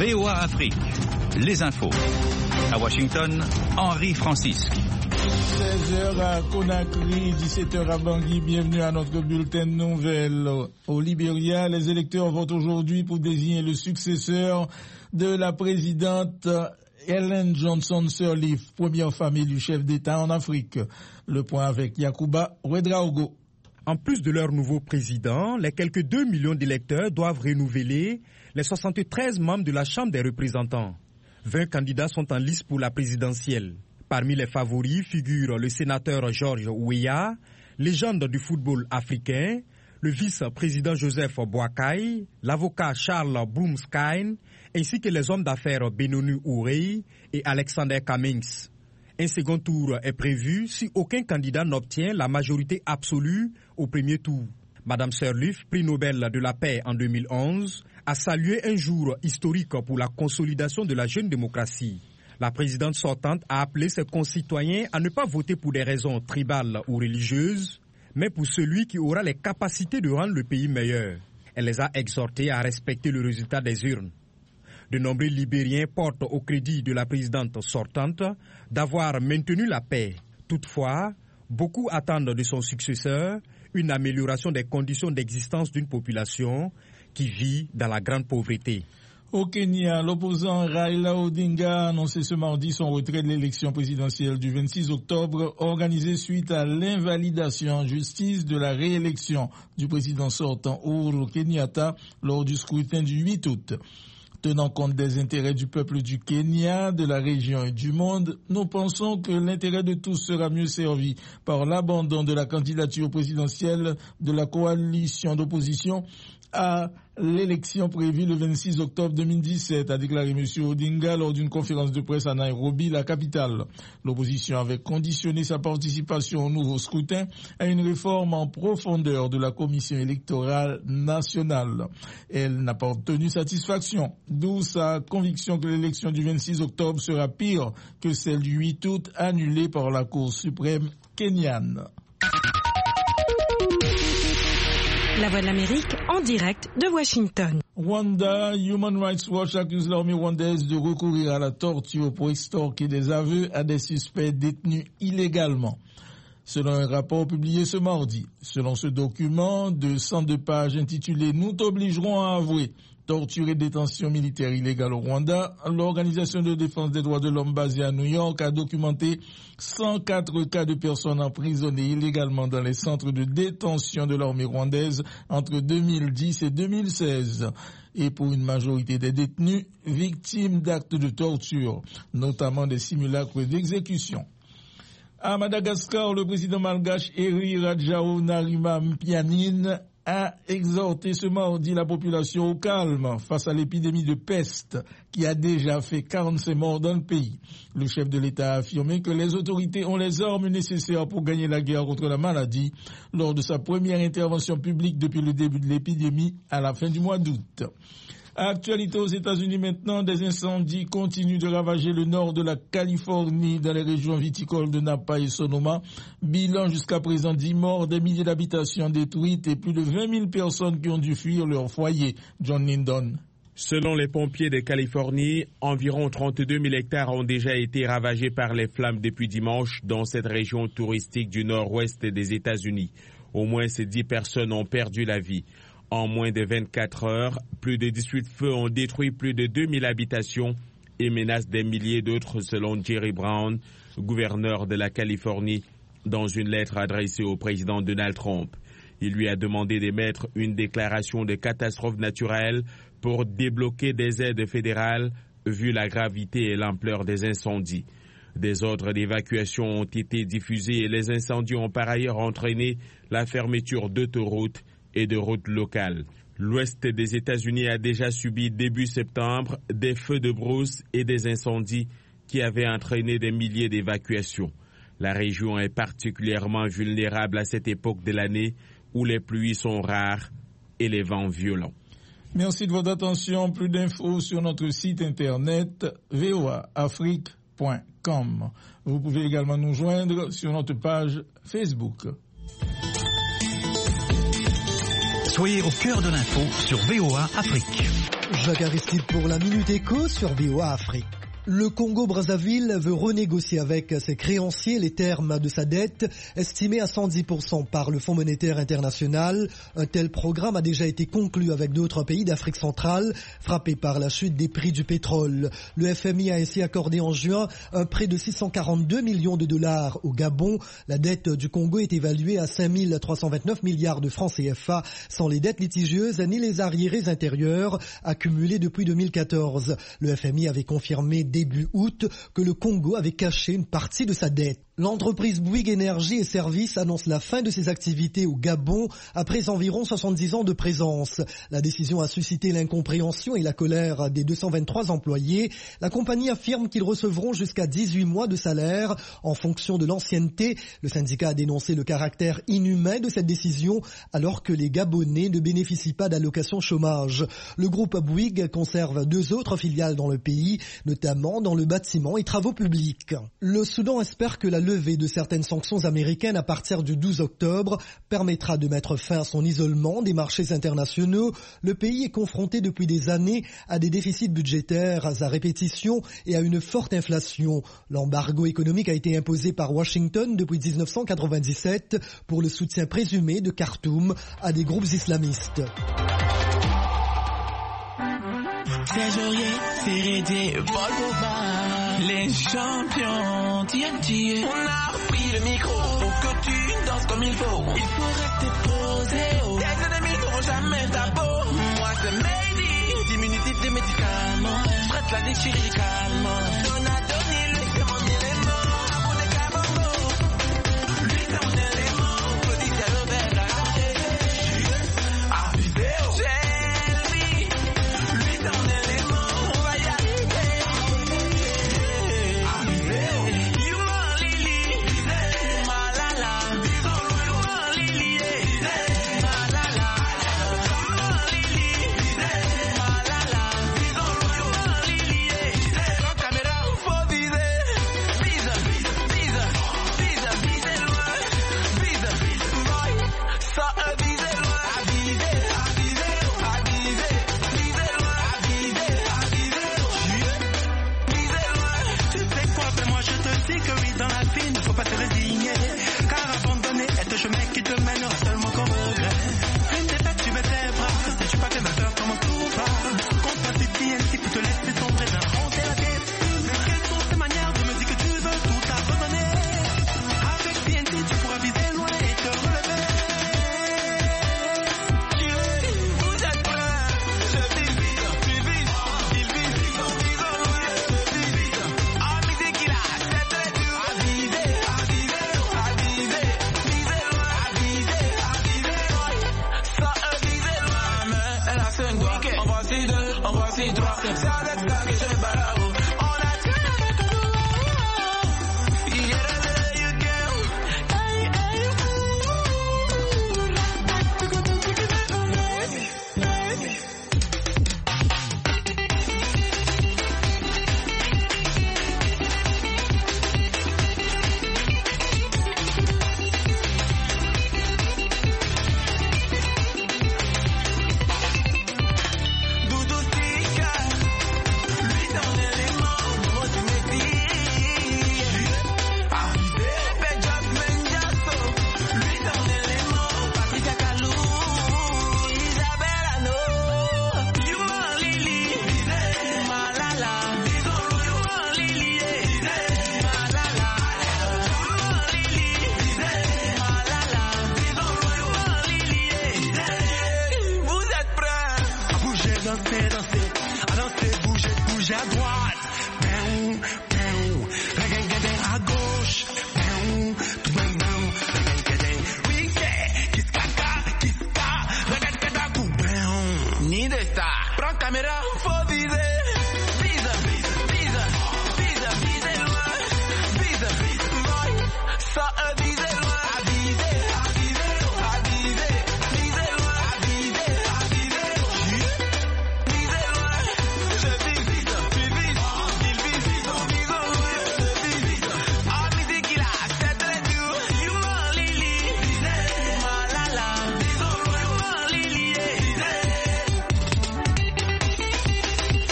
VOA Afrique, les infos. À Washington, Henri Francisque. 16h à Conakry, 17h à Bangui. Bienvenue à notre bulletin de nouvelles. Au Libéria, les électeurs votent aujourd'hui pour désigner le successeur de la présidente Ellen Johnson Sirleaf, première femme élue chef d'État en Afrique. Le point avec Yacouba Ouedraogo. En plus de leur nouveau président, les quelques 2 millions d'électeurs doivent renouveler les 73 membres de la Chambre des représentants. 20 candidats sont en lice pour la présidentielle. Parmi les favoris figurent le sénateur George Weah, légende du football africain, le vice-président Joseph Boakai, l'avocat Charles Bloomsky, ainsi que les hommes d'affaires Benoni Ourey et Alexander Cummings. Un second tour est prévu si aucun candidat n'obtient la majorité absolue au premier tour. Madame Sirleaf, prix Nobel de la paix en 2011, a salué un jour historique pour la consolidation de la jeune démocratie. La présidente sortante a appelé ses concitoyens à ne pas voter pour des raisons tribales ou religieuses, mais pour celui qui aura les capacités de rendre le pays meilleur. Elle les a exhortés à respecter le résultat des urnes. De nombreux Libériens portent au crédit de la présidente sortante d'avoir maintenu la paix. Toutefois, beaucoup attendent de son successeur une amélioration des conditions d'existence d'une population qui vit dans la grande pauvreté. Au Kenya, l'opposant Raila Odinga a annoncé ce mardi son retrait de l'élection présidentielle du 26 octobre organisée suite à l'invalidation en justice de la réélection du président sortant Uhuru Kenyatta lors du scrutin du 8 août. Tenant compte des intérêts du peuple du Kenya, de la région et du monde, nous pensons que l'intérêt de tous sera mieux servi par l'abandon de la candidature présidentielle de la coalition d'opposition à l'élection prévue le 26 octobre 2017, a déclaré M. Odinga lors d'une conférence de presse à Nairobi, la capitale. L'opposition avait conditionné sa participation au nouveau scrutin à une réforme en profondeur de la commission électorale nationale. Elle n'a pas obtenu satisfaction, d'où sa conviction que l'élection du 26 octobre sera pire que celle du 8 août annulée par la Cour suprême kenyane. La Voix de l'Amérique en direct de Washington. Rwanda, Human Rights Watch accuse l'armée rwandaise de recourir à la torture pour extorquer des aveux à des suspects détenus illégalement. Selon un rapport publié ce mardi, selon ce document de 102 pages intitulé « Nous t'obligerons à avouer ». Torture et détention militaire illégale au Rwanda, l'Organisation de défense des droits de l'homme basée à New York a documenté 104 cas de personnes emprisonnées illégalement dans les centres de détention de l'armée rwandaise entre 2010 et 2016. Et pour une majorité des détenus, victimes d'actes de torture, notamment des simulacres d'exécution. À Madagascar, le président malgache Eri Rajaonarimampianine a exhorté ce mardi la population au calme face à l'épidémie de peste qui a déjà fait 45 morts dans le pays. Le chef de l'État a affirmé que les autorités ont les armes nécessaires pour gagner la guerre contre la maladie lors de sa première intervention publique depuis le début de l'épidémie à la fin du mois d'août. Actualité aux États-Unis maintenant, des incendies continuent de ravager le nord de la Californie dans les régions viticoles de Napa et Sonoma. Bilan jusqu'à présent 10 morts, des milliers d'habitations détruites et plus de 20 000 personnes qui ont dû fuir leur foyer. John Lindon. Selon les pompiers de Californie, environ 32 000 hectares ont déjà été ravagés par les flammes depuis dimanche dans cette région touristique du nord-ouest des États-Unis. Au moins 10 personnes ont perdu la vie. En moins de 24 heures, plus de 18 feux ont détruit plus de 2000 habitations et menacent des milliers d'autres selon Jerry Brown, gouverneur de la Californie, dans une lettre adressée au président Donald Trump. Il lui a demandé d'émettre une déclaration de catastrophe naturelle pour débloquer des aides fédérales vu la gravité et l'ampleur des incendies. Des ordres d'évacuation ont été diffusés et les incendies ont par ailleurs entraîné la fermeture d'autoroutes et de routes locales. L'ouest des États-Unis a déjà subi début septembre des feux de brousse et des incendies qui avaient entraîné des milliers d'évacuations. La région est particulièrement vulnérable à cette époque de l'année où les pluies sont rares et les vents violents. Merci de votre attention. Plus d'infos sur notre site internet voaafrique.com. Vous pouvez également nous joindre sur notre page Facebook. Soyez au cœur de l'info sur VOA Afrique. Jacques Aristide pour la Minute Éco sur VOA Afrique. Le Congo-Brazzaville veut renégocier avec ses créanciers les termes de sa dette, estimée à 110% par le Fonds monétaire international. Un tel programme a déjà été conclu avec d'autres pays d'Afrique centrale, frappés par la chute des prix du pétrole. Le FMI a ainsi accordé en juin un prêt de 642 millions de dollars au Gabon. La dette du Congo est évaluée à 5 329 milliards de francs CFA, sans les dettes litigieuses ni les arriérés intérieurs accumulés depuis 2014. Le FMI avait confirmé début août que le Congo avait caché une partie de sa dette. L'entreprise Bouygues Énergie et Services annonce la fin de ses activités au Gabon après environ 70 ans de présence. La décision a suscité l'incompréhension et la colère des 223 employés. La compagnie affirme qu'ils recevront jusqu'à 18 mois de salaire en fonction de l'ancienneté. Le syndicat a dénoncé le caractère inhumain de cette décision alors que les Gabonais ne bénéficient pas d'allocation chômage. Le groupe Bouygues conserve 2 autres filiales dans le pays, notamment dans le bâtiment et travaux publics. Le Soudan espère que la levée de certaines sanctions américaines à partir du 12 octobre permettra de mettre fin à son isolement des marchés internationaux. Le pays est confronté depuis des années à des déficits budgétaires à répétition et à une forte inflation. L'embargo économique a été imposé par Washington depuis 1997 pour le soutien présumé de Khartoum à des groupes islamistes. Les champions, TNT. On a repris le micro, faut que tu danses comme il faut. Il faut rester posé. Tes ennemis n'auront jamais ta peau. Moi c'est Mehdi, diminutif des médicaments. Je traite la déchirure calmement. Donatoni, lui c'est mon élément. Amour des cabambos. Lui c'est mon élément. Claudie c'est le verre à côté. Abusé, Jelly. Lui c'est mon élément. On va y arriver. On voici 2, on voici 3. C'est avec ça que je